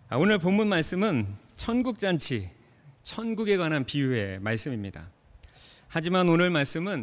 오늘 본문 말씀은 천국잔치, 천국에 관한 비유의 말씀입니다. 하지만 오늘 말씀은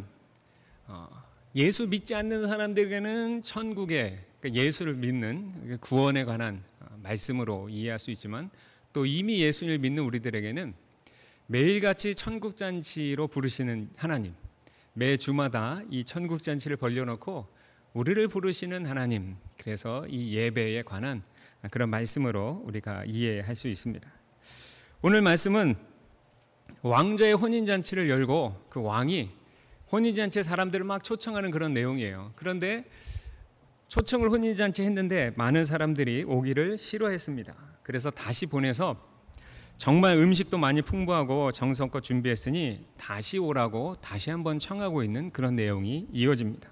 예수 믿지 않는 사람들에게는 천국의, 그러니까 예수를 믿는 구원에 관한 말씀으로 이해할 수 있지만, 또 이미 예수를 믿는 우리들에게는 매일같이 천국잔치로 부르시는 하나님, 매 주마다 이 천국잔치를 벌려놓고 우리를 부르시는 하나님, 그래서 이 예배에 관한 그런 말씀으로 우리가 이해할 수 있습니다. 오늘 말씀은 왕자의 혼인잔치를 열고 그 왕이 혼인잔치에 사람들을 막 초청하는 그런 내용이에요. 그런데 초청을 혼인잔치 했는데 많은 사람들이 오기를 싫어했습니다. 그래서 다시 보내서 정말 음식도 많이 풍부하고 정성껏 준비했으니 다시 오라고 다시 한번 청하고 있는 그런 내용이 이어집니다.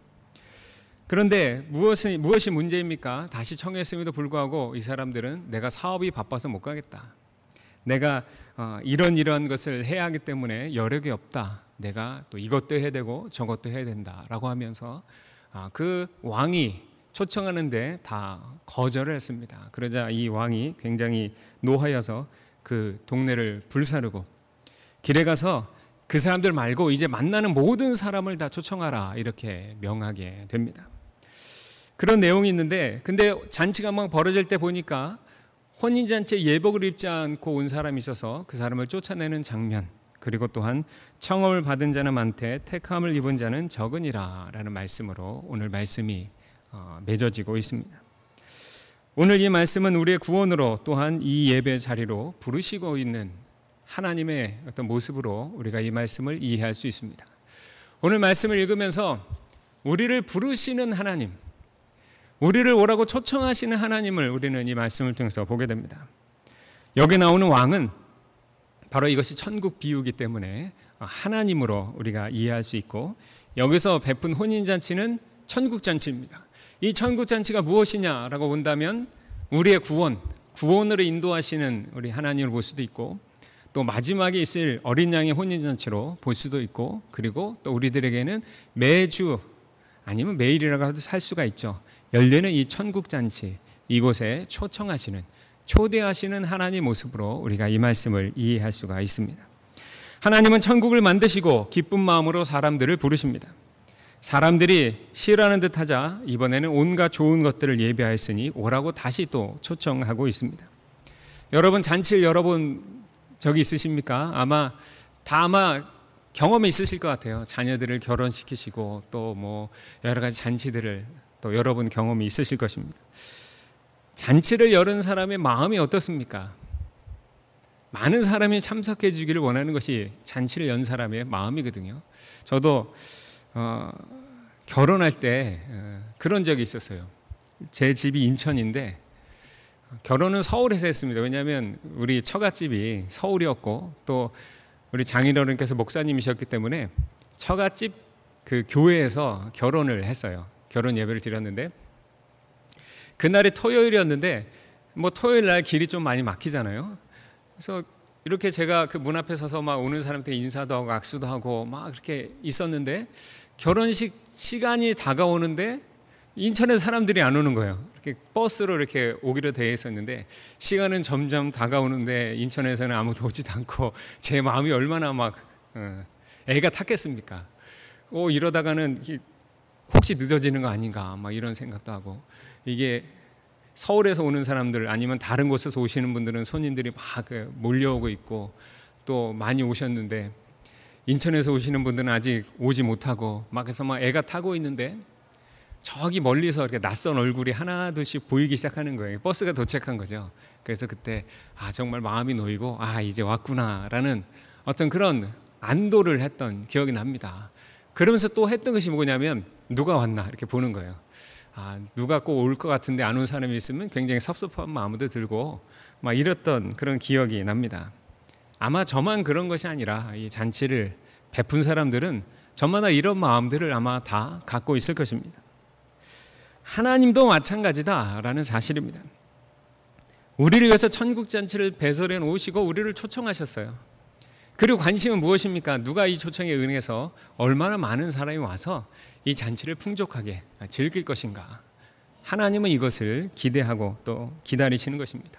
그런데 무엇이 문제입니까? 다시 청했음에도 불구하고 이 사람들은 내가 사업이 바빠서 못 가겠다. 내가 이런 것을 해야 하기 때문에 여력이 없다. 내가 또 이것도 해야 되고 저것도 해야 된다라고 하면서 그 왕이 초청하는데 다 거절을 했습니다. 그러자 이 왕이 굉장히 노하여서 그 동네를 불사르고 길에 가서 그 사람들 말고 이제 만나는 모든 사람을 다 초청하라, 이렇게 명하게 됩니다. 그런 내용이 있는데, 근데 잔치가 막 벌어질 때 보니까 혼인잔치에 예복을 입지 않고 온 사람이 있어서 그 사람을 쫓아내는 장면, 그리고 또한 청험을 받은 자는 많되 택함을 입은 자는 적으니라 라는 말씀으로 오늘 말씀이 맺어지고 있습니다. 오늘 이 말씀은 우리의 구원으로, 또한 이 예배 자리로 부르시고 있는 하나님의 어떤 모습으로 우리가 이 말씀을 이해할 수 있습니다. 오늘 말씀을 읽으면서 우리를 부르시는 하나님, 우리를 오라고 초청하시는 하나님을 우리는 이 말씀을 통해서 보게 됩니다. 여기 나오는 왕은 바로 이것이 천국 비유이기 때문에 하나님으로 우리가 이해할 수 있고, 여기서 베푼 혼인잔치는 천국잔치입니다. 이 천국잔치가 무엇이냐라고 본다면 우리의 구원으로 인도하시는 우리 하나님을 볼 수도 있고, 또 마지막에 있을 어린 양의 혼인잔치로 볼 수도 있고, 그리고 또 우리들에게는 매주 아니면 매일이라고 해도 살 수가 있죠. 열리는 이 천국잔치, 이곳에 초대하시는 하나님 모습으로 우리가 이 말씀을 이해할 수가 있습니다. 하나님은 천국을 만드시고 기쁜 마음으로 사람들을 부르십니다. 사람들이 싫어하는 듯 하자 이번에는 온갖 좋은 것들을 예비하였으니 오라고 다시 또 초청하고 있습니다. 여러분, 잔치를 열어본 적이 있으십니까? 아마 경험이 있으실 것 같아요. 자녀들을 결혼시키시고 또 뭐 여러 가지 잔치들을 또 열어본 경험이 있으실 것입니다. 잔치를 열은 사람의 마음이 어떻습니까? 많은 사람이 참석해 주기를 원하는 것이 잔치를 연 사람의 마음이거든요. 저도 결혼할 때 그런 적이 있었어요. 제 집이 인천인데 결혼은 서울에서 했습니다. 왜냐하면 우리 처갓집이 서울이었고, 또 우리 장인어른께서 목사님이셨기 때문에 처갓집 그 교회에서 결혼을 했어요. 결혼 예배를 드렸는데 그날이 토요일이었는데 뭐 토요일 날 길이 좀 많이 막히잖아요. 그래서 이렇게 제가 그 문 앞에 서서 막 오는 사람한테 인사도 하고 악수도 하고 막 그렇게 있었는데, 결혼식 시간이 다가오는데 인천에 사람들이 안 오는 거예요. 이렇게 버스로 이렇게 오기로 되어 있었는데 시간은 점점 다가오는데 인천에서는 아무도 오지도 않고 제 마음이 얼마나 막 애가 탔겠습니까? 이러다가는 혹시 늦어지는 거 아닌가 막 이런 생각도 하고, 이게 서울에서 오는 사람들 아니면 다른 곳에서 오시는 분들은 손님들이 막 몰려오고 있고 또 많이 오셨는데, 인천에서 오시는 분들은 아직 오지 못하고 막 해서 막 애가 타고 있는데 저기 멀리서 이렇게 낯선 얼굴이 하나 둘씩 보이기 시작하는 거예요. 버스가 도착한 거죠. 그래서 그때 정말 마음이 놓이고 이제 왔구나라는 어떤 그런 안도를 했던 기억이 납니다. 그러면서 또 했던 것이 뭐냐면 누가 왔나 이렇게 보는 거예요. 누가 꼭 올 것 같은데 안 온 사람이 있으면 굉장히 섭섭한 마음도 들고 막 이랬던 그런 기억이 납니다. 아마 저만 그런 것이 아니라 이 잔치를 베푼 사람들은 저마다 이런 마음들을 아마 다 갖고 있을 것입니다. 하나님도 마찬가지다라는 사실입니다. 우리를 위해서 천국잔치를 배설해 놓으시고 우리를 초청하셨어요. 그리고 관심은 무엇입니까? 누가 이 초청에 응해서 얼마나 많은 사람이 와서 이 잔치를 풍족하게 즐길 것인가. 하나님은 이것을 기대하고 또 기다리시는 것입니다.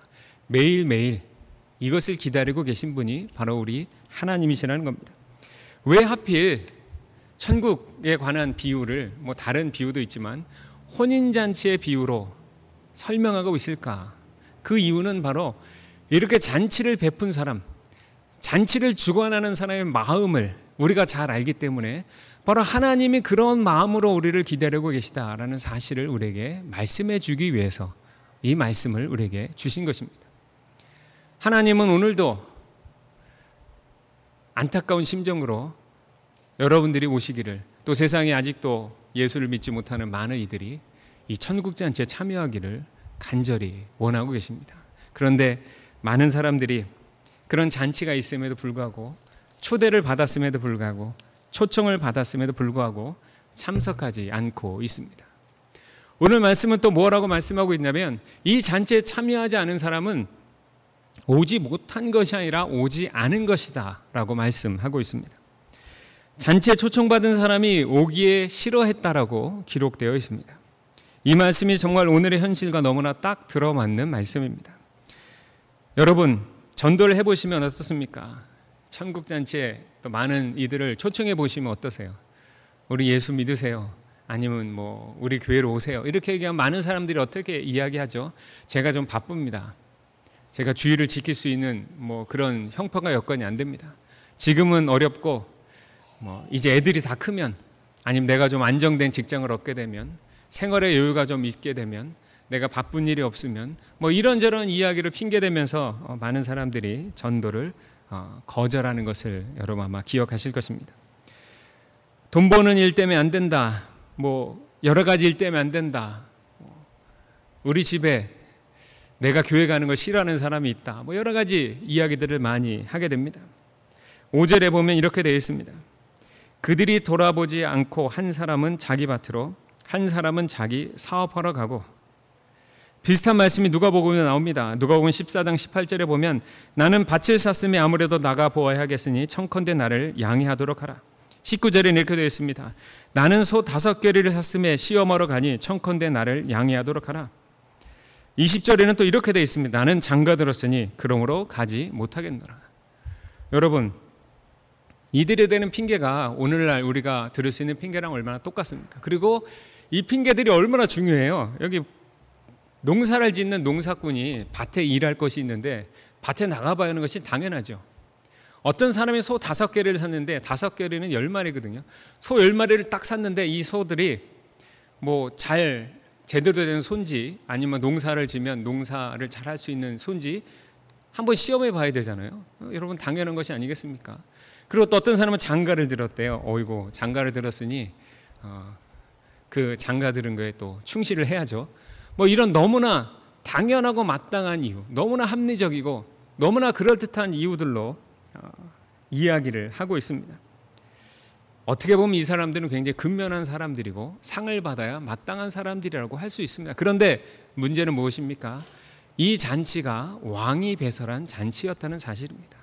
매일매일 이것을 기다리고 계신 분이 바로 우리 하나님이시라는 겁니다. 왜 하필 천국에 관한 비유를 다른 비유도 있지만 혼인잔치의 비유로 설명하고 있을까? 그 이유는 바로 이렇게 잔치를 베푼 사람, 잔치를 주관하는 사람의 마음을 우리가 잘 알기 때문에 바로 하나님이 그런 마음으로 우리를 기다리고 계시다라는 사실을 우리에게 말씀해 주기 위해서 이 말씀을 우리에게 주신 것입니다. 하나님은 오늘도 안타까운 심정으로 여러분들이 오시기를, 또 세상에 아직도 예수를 믿지 못하는 많은 이들이 이 천국잔치에 참여하기를 간절히 원하고 계십니다. 그런데 많은 사람들이 그런 잔치가 있음에도 불구하고, 초대를 받았음에도 불구하고, 초청을 받았음에도 불구하고 참석하지 않고 있습니다. 오늘 말씀은 또 뭐라고 말씀하고 있냐면, 이 잔치에 참여하지 않은 사람은 오지 못한 것이 아니라 오지 않은 것이다 라고 말씀하고 있습니다. 잔치에 초청받은 사람이 오기에 싫어했다라고 기록되어 있습니다. 이 말씀이 정말 오늘의 현실과 너무나 딱 들어맞는 말씀입니다. 여러분, 전도를 해보시면 어떻습니까? 천국잔치에 또 많은 이들을 초청해 보시면 어떠세요? 우리 예수 믿으세요? 아니면 우리 교회로 오세요? 이렇게 얘기하면 많은 사람들이 어떻게 이야기하죠? 제가 좀 바쁩니다. 제가 주의를 지킬 수 있는 그런 형편과 여건이 안 됩니다. 지금은 어렵고 이제 애들이 다 크면, 아니면 내가 좀 안정된 직장을 얻게 되면, 생활의 여유가 좀 있게 되면, 내가 바쁜 일이 없으면, 이런저런 이야기를 핑계대면서 많은 사람들이 전도를 거절하는 것을 여러분 아마 기억하실 것입니다. 돈 버는 일 때문에 안 된다, 여러 가지 일 때문에 안 된다, 우리 집에 내가 교회 가는 걸 싫어하는 사람이 있다, 여러 가지 이야기들을 많이 하게 됩니다. 5절에 보면 이렇게 되어 있습니다. 그들이 돌아보지 않고 한 사람은 자기 밭으로, 한 사람은 자기 사업하러 가고. 비슷한 말씀이 누가복음에 나옵니다. 누가복음 14장 18절에 보면, 나는 밭을 샀으니 아무래도 나가 보아야겠으니 청컨대 나를 양해하도록 하라. 19절에 이렇게 되어 있습니다. 나는 소 5겨리를 샀음에 시험하러 가니 청컨대 나를 양해하도록 하라. 20절에는 또 이렇게 되어 있습니다. 나는 장가 들었으니 그러므로 가지 못하겠노라. 여러분, 이들에 대는 핑계가 오늘날 우리가 들을 수 있는 핑계랑 얼마나 똑같습니까? 그리고 이 핑계들이 얼마나 중요해요. 여기 농사를 짓는 농사꾼이 밭에 일할 것이 있는데 밭에 나가봐야 하는 것이 당연하죠. 어떤 사람이 소 5개를 샀는데 5개는 10마리거든요. 소 10마리를 딱 샀는데 이 소들이 잘 제대로 된 소인지, 아니면 농사를 지면 농사를 잘 할 수 있는 소인지 한번 시험해 봐야 되잖아요. 여러분, 당연한 것이 아니겠습니까? 그리고 또 어떤 사람은 장가를 들었대요. 어이고, 장가를 들었으니 그 장가 들은 거에 또 충실을 해야죠. 이런 너무나 당연하고 마땅한 이유, 너무나 합리적이고 너무나 그럴듯한 이유들로 이야기를 하고 있습니다. 어떻게 보면 이 사람들은 굉장히 근면한 사람들이고 상을 받아야 마땅한 사람들이라고 할 수 있습니다. 그런데 문제는 무엇입니까? 이 잔치가 왕이 배설한 잔치였다는 사실입니다.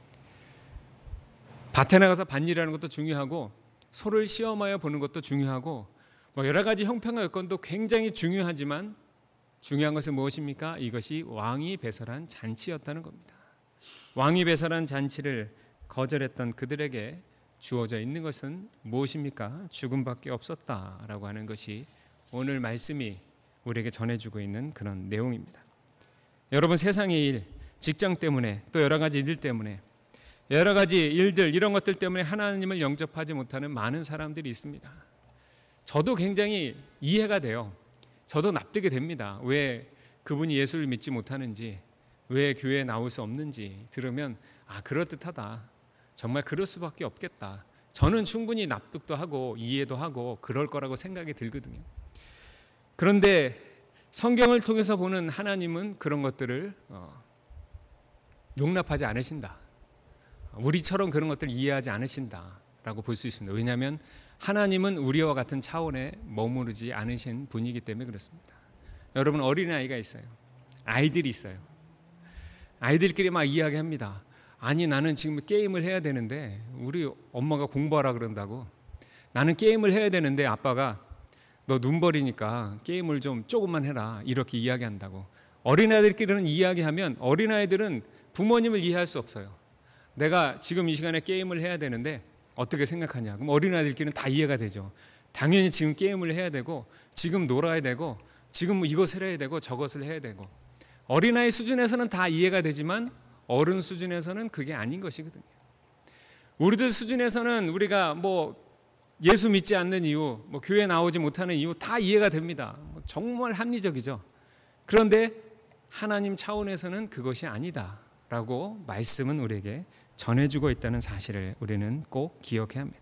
밭에 나가서 밭일하는 것도 중요하고, 소를 시험하여 보는 것도 중요하고, 여러 가지 형편과 여건도 굉장히 중요하지만 중요한 것은 무엇입니까? 이것이 왕이 배설한 잔치였다는 겁니다. 왕이 배설한 잔치를 거절했던 그들에게 주어져 있는 것은 무엇입니까? 죽음밖에 없었다라고 하는 것이 오늘 말씀이 우리에게 전해주고 있는 그런 내용입니다. 여러분, 세상의 일, 직장 때문에, 또 여러 가지 일 때문에, 여러 가지 일들, 이런 것들 때문에 하나님을 영접하지 못하는 많은 사람들이 있습니다. 저도 굉장히 이해가 돼요. 저도 납득이 됩니다. 왜 그분이 예수를 믿지 못하는지, 왜 교회에 나올 수 없는지 들으면 그럴듯하다, 정말 그럴 수밖에 없겠다, 저는 충분히 납득도 하고 이해도 하고 그럴 거라고 생각이 들거든요. 그런데 성경을 통해서 보는 하나님은 그런 것들을 용납하지 않으신다, 우리처럼 그런 것들을 이해하지 않으신다라고 볼 수 있습니다. 왜냐하면 하나님은 우리와 같은 차원에 머무르지 않으신 분이기 때문에 그렇습니다. 여러분, 어린아이가 있어요. 아이들이 있어요. 아이들끼리 막 이야기합니다. 아니, 나는 지금 게임을 해야 되는데 우리 엄마가 공부하라 그런다고. 나는 게임을 해야 되는데 아빠가 너 눈 버리니까 게임을 좀 조금만 해라, 이렇게 이야기한다고. 어린아이들끼리는 이야기하면 어린아이들은 부모님을 이해할 수 없어요. 내가 지금 이 시간에 게임을 해야 되는데 어떻게 생각하냐. 그럼 어린아이들끼리는 다 이해가 되죠. 당연히 지금 게임을 해야 되고 지금 놀아야 되고 지금 이것을 해야 되고 저것을 해야 되고, 어린아이 수준에서는 다 이해가 되지만 어른 수준에서는 그게 아닌 것이거든요. 우리들 수준에서는 우리가 예수 믿지 않는 이유, 교회 나오지 못하는 이유 다 이해가 됩니다. 정말 합리적이죠. 그런데 하나님 차원에서는 그것이 아니다라고 말씀은 우리에게 전해주고 있다는 사실을 우리는 꼭 기억해야 합니다.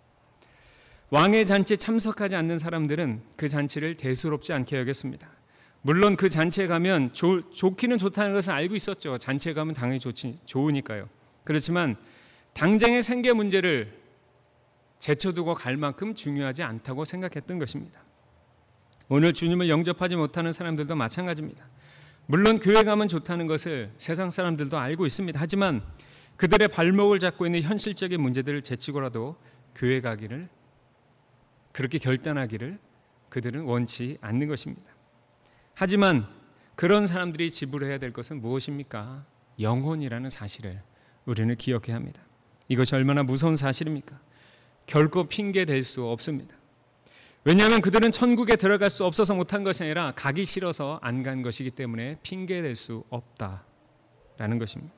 왕의 잔치에 참석하지 않는 사람들은 그 잔치를 대수롭지 않게 여겼습니다. 물론 그 잔치에 가면 좋기는 좋다는 것을 알고 있었죠. 잔치에 가면 당연히 좋으니까요. 그렇지만 당장의 생계 문제를 제쳐두고 갈 만큼 중요하지 않다고 생각했던 것입니다. 오늘 주님을 영접하지 못하는 사람들도 마찬가지입니다. 물론 교회 가면 좋다는 것을 세상 사람들도 알고 있습니다. 하지만 그들의 발목을 잡고 있는 현실적인 문제들을 제치고라도 교회 가기를, 그렇게 결단하기를 그들은 원치 않는 것입니다. 하지만 그런 사람들이 지불해야 될 것은 무엇입니까? 영혼이라는 사실을 우리는 기억해야 합니다. 이것이 얼마나 무서운 사실입니까? 결코 핑계 댈 수 없습니다. 왜냐하면 그들은 천국에 들어갈 수 없어서 못한 것이 아니라 가기 싫어서 안 간 것이기 때문에 핑계 댈 수 없다라는 것입니다.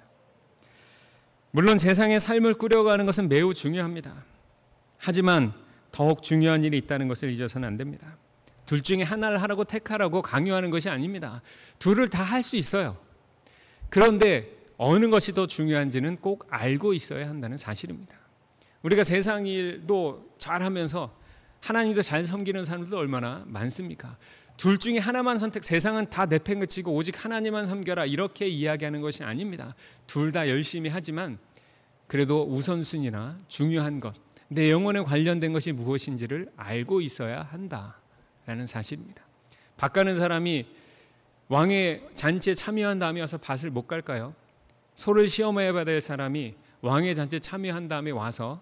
물론 세상의 삶을 꾸려가는 것은 매우 중요합니다. 하지만 더욱 중요한 일이 있다는 것을 잊어서는 안 됩니다. 둘 중에 하나를 하라고 택하라고 강요하는 것이 아닙니다. 둘을 다 할 수 있어요. 그런데 어느 것이 더 중요한지는 꼭 알고 있어야 한다는 사실입니다. 우리가 세상 일도 잘하면서 하나님도 잘 섬기는 사람들도 얼마나 많습니까? 둘 중에 하나만 선택, 세상은 다 내팽개치고 오직 하나님만 섬겨라, 이렇게 이야기하는 것이 아닙니다. 둘 다 열심히 하지만 그래도 우선순위나 중요한 것, 내 영혼에 관련된 것이 무엇인지를 알고 있어야 한다라는 사실입니다. 밭 가는 사람이 왕의 잔치에 참여한 다음에 와서 밭을 못 갈까요? 소를 시험해야 될 사람이 왕의 잔치에 참여한 다음에 와서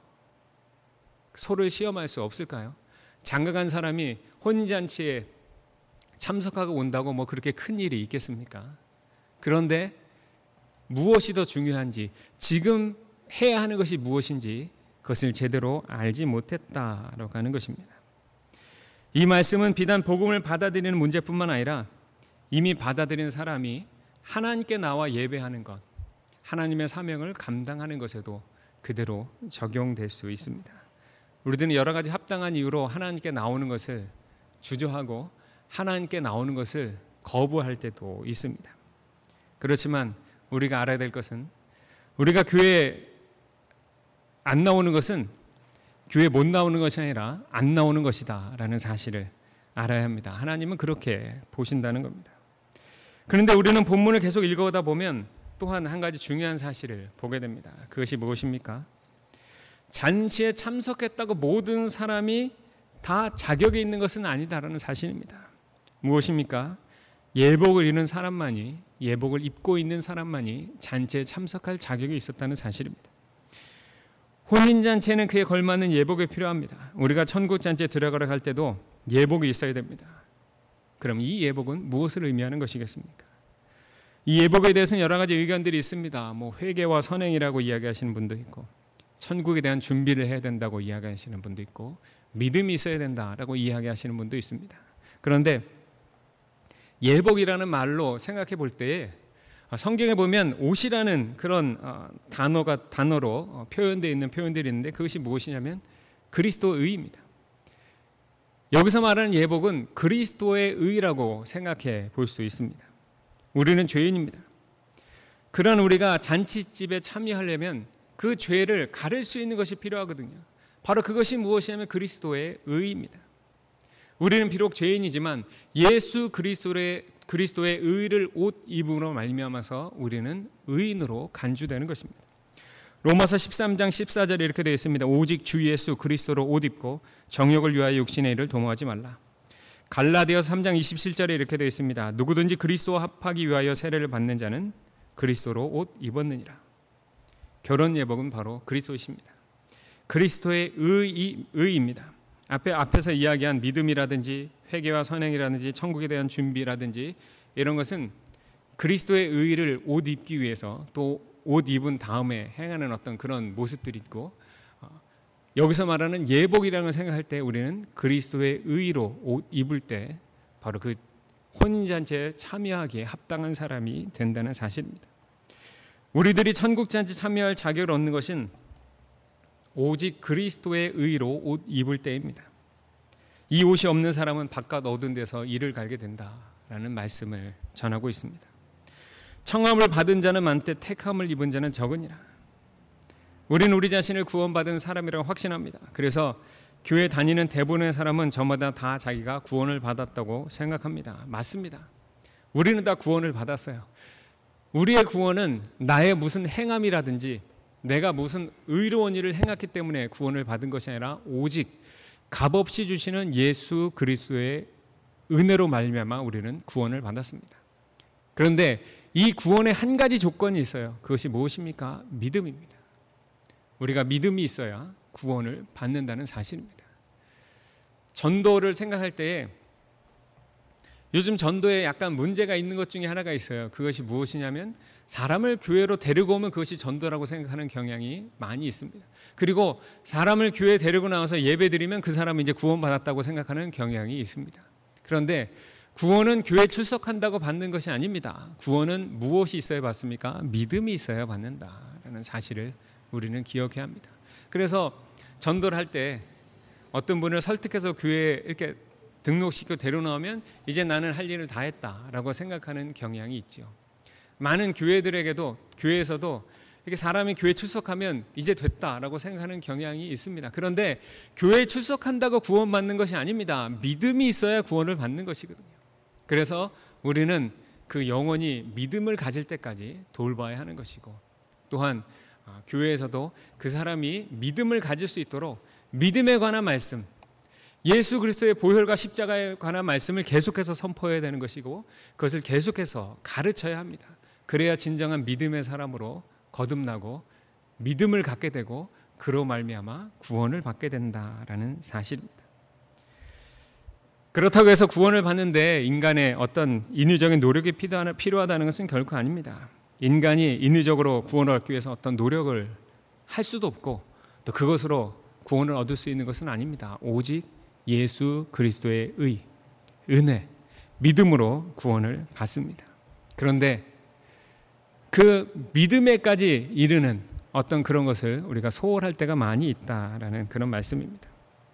소를 시험할 수 없을까요? 장가간 사람이 혼인잔치에 참석하고 온다고 그렇게 큰 일이 있겠습니까? 그런데 무엇이 더 중요한지, 지금 해야 하는 것이 무엇인지 그것을 제대로 알지 못했다라고 하는 것입니다. 이 말씀은 비단 복음을 받아들이는 문제뿐만 아니라 이미 받아들인 사람이 하나님께 나와 예배하는 것, 하나님의 사명을 감당하는 것에도 그대로 적용될 수 있습니다. 우리들은 여러 가지 합당한 이유로 하나님께 나오는 것을 주저하고 하나님께 나오는 것을 거부할 때도 있습니다. 그렇지만 우리가 알아야 될 것은, 우리가 교회에 안 나오는 것은 교회 못 나오는 것이 아니라 안 나오는 것이다 라는 사실을 알아야 합니다. 하나님은 그렇게 보신다는 겁니다. 그런데 우리는 본문을 계속 읽어오다 보면 또한 한 가지 중요한 사실을 보게 됩니다. 그것이 무엇입니까? 잔치에 참석했다고 모든 사람이 다 자격이 있는 것은 아니다라는 사실입니다. 무엇입니까? 예복을 입는 사람만이, 예복을 입고 있는 사람만이 잔치에 참석할 자격이 있었다는 사실입니다. 혼인잔치에는 그에 걸맞는 예복이 필요합니다. 우리가 천국잔치에 들어가려 할 때도 예복이 있어야 됩니다. 그럼 이 예복은 무엇을 의미하는 것이겠습니까? 이 예복에 대해서는 여러 가지 의견들이 있습니다. 회개와 선행이라고 이야기하시는 분도 있고, 천국에 대한 준비를 해야 된다고 이야기하시는 분도 있고, 믿음이 있어야 된다라고 이야기하시는 분도 있습니다. 그런데 예복이라는 말로 생각해 볼 때에 성경에 보면 옷이라는 그런 단어로 표현되어 있는 표현들이 있는데, 그것이 무엇이냐면 그리스도의 의입니다. 여기서 말하는 예복은 그리스도의 의라고 생각해 볼 수 있습니다. 우리는 죄인입니다. 그런 우리가 잔치집에 참여하려면 그 죄를 가릴 수 있는 것이 필요하거든요. 바로 그것이 무엇이냐면 그리스도의 의입니다. 우리는 비록 죄인이지만 예수 그리스도의 의를 옷 입음으로 말미암아서 우리는 의인으로 간주되는 것입니다. 로마서 13장 14절에 이렇게 되어 있습니다. 오직 주 예수 그리스도로 옷 입고 정욕을 위하여 육신의 일을 도모하지 말라. 갈라디아서 3장 27절에 이렇게 되어 있습니다. 누구든지 그리스도와 합하기 위하여 세례를 받는 자는 그리스도로 옷 입었느니라. 결혼 예복은 바로 그리스도이십니다. 그리스도의 의입니다. 앞에서 이야기한 믿음이라든지 회개와 선행이라든지 천국에 대한 준비라든지 이런 것은 그리스도의 의를 옷 입기 위해서 또 옷 입은 다음에 행하는 어떤 그런 모습들이 있고, 여기서 말하는 예복이라는 걸 생각할 때 우리는 그리스도의 의로 옷 입을 때 바로 그 혼인잔치에 참여하기에 합당한 사람이 된다는 사실입니다. 우리들이 천국잔치 참여할 자격을 얻는 것은 오직 그리스도의 의로 옷 입을 때입니다. 이 옷이 없는 사람은 바깥 어두운 데서 이를 갈게 된다라는 말씀을 전하고 있습니다. 청함을 받은 자는 많되 택함을 입은 자는 적으니라. 우리는 우리 자신을 구원받은 사람이라고 확신합니다. 그래서 교회 다니는 대부분의 사람은 저마다 다 자기가 구원을 받았다고 생각합니다. 맞습니다. 우리는 다 구원을 받았어요. 우리의 구원은 나의 무슨 행함이라든지 내가 무슨 의로운 일을 행했기 때문에 구원을 받은 것이 아니라 오직 값없이 주시는 예수 그리스도의 은혜로 말미암아 우리는 구원을 받았습니다. 그런데 이 구원에 한 가지 조건이 있어요. 그것이 무엇입니까? 믿음입니다. 우리가 믿음이 있어야 구원을 받는다는 사실입니다. 전도를 생각할 때에 요즘 전도에 약간 문제가 있는 것 중에 하나가 있어요. 그것이 무엇이냐면 사람을 교회로 데리고 오면 그것이 전도라고 생각하는 경향이 많이 있습니다. 그리고 사람을 교회에 데리고 나와서 예배드리면 그 사람은 이제 구원받았다고 생각하는 경향이 있습니다. 그런데 구원은 교회에 출석한다고 받는 것이 아닙니다. 구원은 무엇이 있어야 받습니까? 믿음이 있어야 받는다라는 사실을 우리는 기억해야 합니다. 그래서 전도를 할 때 어떤 분을 설득해서 교회에 이렇게 등록시켜 데려나오면 이제 나는 할 일을 다 했다라고 생각하는 경향이 있죠. 많은 교회들에게도 교회에서도 이렇게 사람이 교회 출석하면 이제 됐다라고 생각하는 경향이 있습니다. 그런데 교회에 출석한다고 구원받는 것이 아닙니다. 믿음이 있어야 구원을 받는 것이거든요. 그래서 우리는 그 영혼이 믿음을 가질 때까지 돌봐야 하는 것이고, 또한 교회에서도 그 사람이 믿음을 가질 수 있도록 믿음에 관한 말씀, 예수 그리스도의 보혈과 십자가에 관한 말씀을 계속해서 선포해야 되는 것이고 그것을 계속해서 가르쳐야 합니다. 그래야 진정한 믿음의 사람으로 거듭나고 믿음을 갖게 되고 그로 말미암아 구원을 받게 된다라는 사실입니다. 그렇다고 해서 구원을 받는데 인간의 어떤 인위적인 노력이 필요하다는 것은 결코 아닙니다. 인간이 인위적으로 구원을 얻기 위해서 어떤 노력을 할 수도 없고 또 그것으로 구원을 얻을 수 있는 것은 아닙니다. 오직 예수 그리스도의 의, 은혜, 믿음으로 구원을 받습니다. 그런데 그 믿음에까지 이르는 어떤 그런 것을 우리가 소홀할 때가 많이 있다라는 그런 말씀입니다.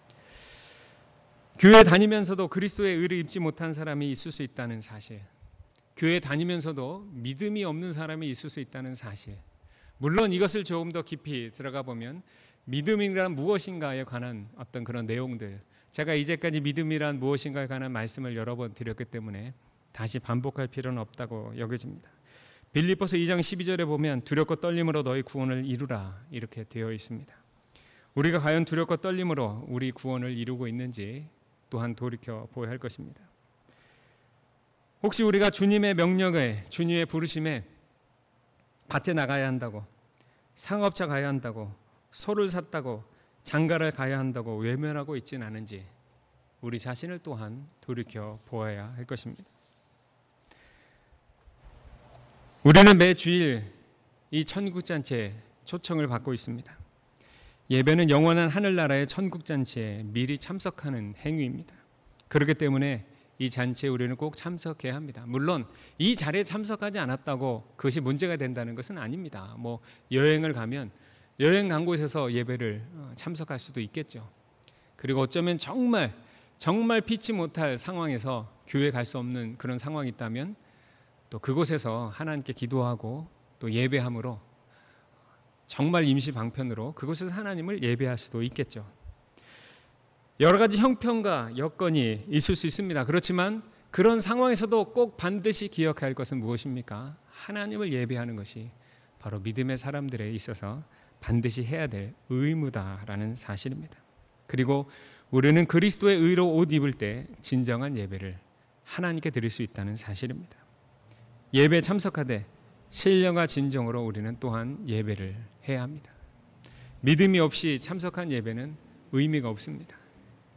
교회 다니면서도 그리스도의 의를 입지 못한 사람이 있을 수 있다는 사실, 교회 다니면서도 믿음이 없는 사람이 있을 수 있다는 사실, 물론 이것을 조금 더 깊이 들어가 보면 믿음이란 무엇인가에 관한 어떤 그런 내용들, 제가 이제까지 믿음이란 무엇인가에 관한 말씀을 여러 번 드렸기 때문에 다시 반복할 필요는 없다고 여겨집니다. 빌립보서 2장 12절에 보면 두렵고 떨림으로 너희 구원을 이루라 이렇게 되어 있습니다. 우리가 과연 두렵고 떨림으로 우리 구원을 이루고 있는지 또한 돌이켜 보아야 할 것입니다. 혹시 우리가 주님의 명령에, 주님의 부르심에 밭에 나가야 한다고, 상업차 가야 한다고, 소를 샀다고, 장가를 가야 한다고 외면하고 있지는 않은지 우리 자신을 또한 돌이켜 보아야 할 것입니다. 우리는 매 주일 이 천국잔치에 초청을 받고 있습니다. 예배는 영원한 하늘나라의 천국잔치에 미리 참석하는 행위입니다. 그렇기 때문에 이 잔치에 우리는 꼭 참석해야 합니다. 물론 이 자리에 참석하지 않았다고 그것이 문제가 된다는 것은 아닙니다. 뭐 여행을 가면 여행 간 곳에서 예배를 참석할 수도 있겠죠. 그리고 어쩌면 정말 피치 못할 상황에서 교회 갈 수 없는 그런 상황이 있다면 또 그곳에서 하나님께 기도하고 또 예배함으로 정말 임시 방편으로 그곳에서 하나님을 예배할 수도 있겠죠. 여러 가지 형편과 여건이 있을 수 있습니다. 그렇지만 그런 상황에서도 꼭 반드시 기억해야 할 것은 무엇입니까? 하나님을 예배하는 것이 바로 믿음의 사람들에 있어서 반드시 해야 될 의무다라는 사실입니다. 그리고 우리는 그리스도의 의로 옷 입을 때 진정한 예배를 하나님께 드릴 수 있다는 사실입니다. 예배에 참석하되 신령과 진정으로 우리는 또한 예배를 해야 합니다. 믿음이 없이 참석한 예배는 의미가 없습니다.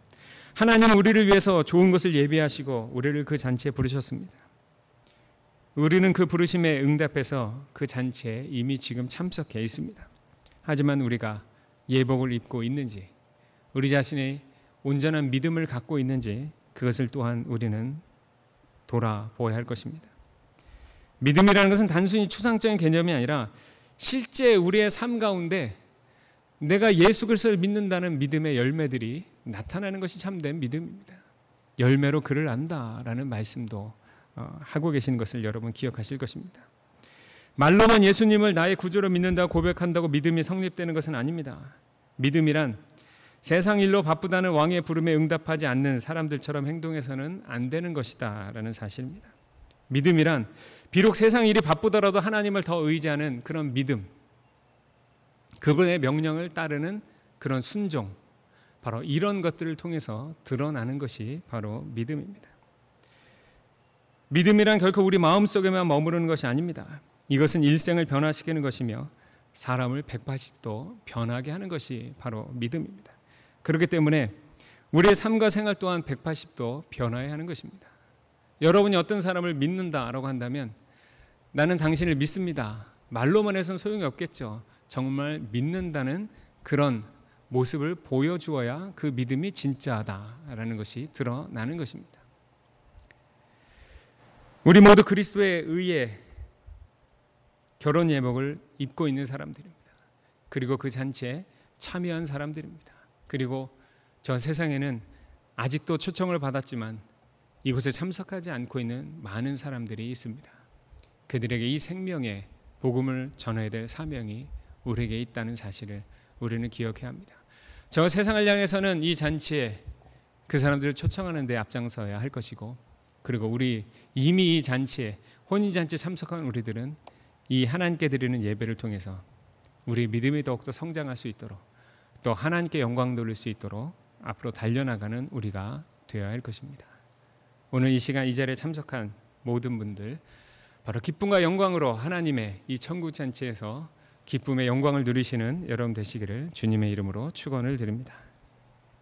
하나님은 우리를 위해서 좋은 것을 예비하시고 우리를 그 잔치에 부르셨습니다. 우리는 그 부르심에 응답해서 그 잔치에 이미 지금 참석해 있습니다. 하지만 우리가 예복을 입고 있는지, 우리 자신의 온전한 믿음을 갖고 있는지, 그것을 또한 우리는 돌아보아야 할 것입니다. 믿음이라는 것은 단순히 추상적인 개념이 아니라 실제 우리의 삶 가운데 내가 예수 그리스도를 믿는다는 믿음의 열매들이 나타나는 것이 참된 믿음입니다. 열매로 그를 안다라는 말씀도 하고 계시는 것을 여러분 기억하실 것입니다. 말로만 예수님을 나의 구주로 믿는다고 고백한다고 믿음이 성립되는 것은 아닙니다. 믿음이란 세상 일로 바쁘다는 왕의 부름에 응답하지 않는 사람들처럼 행동해서는 안 되는 것이다 라는 사실입니다. 믿음이란 비록 세상 일이 바쁘더라도 하나님을 더 의지하는 그런 믿음, 그분의 명령을 따르는 그런 순종, 바로 이런 것들을 통해서 드러나는 것이 바로 믿음입니다. 믿음이란 결코 우리 마음속에만 머무르는 것이 아닙니다. 이것은 일생을 변화시키는 것이며 사람을 180도 변하게 하는 것이 바로 믿음입니다. 그렇기 때문에 우리의 삶과 생활 또한 180도 변화해야 하는 것입니다. 여러분이 어떤 사람을 믿는다라고 한다면 나는 당신을 믿습니다. 말로만 해서는 소용이 없겠죠. 정말 믿는다는 그런 모습을 보여주어야 그 믿음이 진짜다라는 것이 드러나는 것입니다. 우리 모두 그리스도에 의해 결혼 예복을 입고 있는 사람들입니다. 그리고 그 잔치에 참여한 사람들입니다. 그리고 저 세상에는 아직도 초청을 받았지만 이곳에 참석하지 않고 있는 많은 사람들이 있습니다. 그들에게 이 생명의 복음을 전해야 될 사명이 우리에게 있다는 사실을 우리는 기억해야 합니다. 저 세상을 향해서는 이 잔치에 그 사람들을 초청하는 데 앞장서야 할 것이고, 그리고 우리 이미 이 잔치에 혼인잔치에 참석한 우리들은 이 하나님께 드리는 예배를 통해서 우리 믿음이 더욱더 성장할 수 있도록, 또 하나님께 영광 돌릴 수 있도록 앞으로 달려나가는 우리가 되어야 할 것입니다. 오늘 이 시간 이 자리에 참석한 모든 분들, 바로 기쁨과 영광으로 하나님의 이 천국 잔치에서 기쁨의 영광을 누리시는 여러분 되시기를 주님의 이름으로 축원을 드립니다.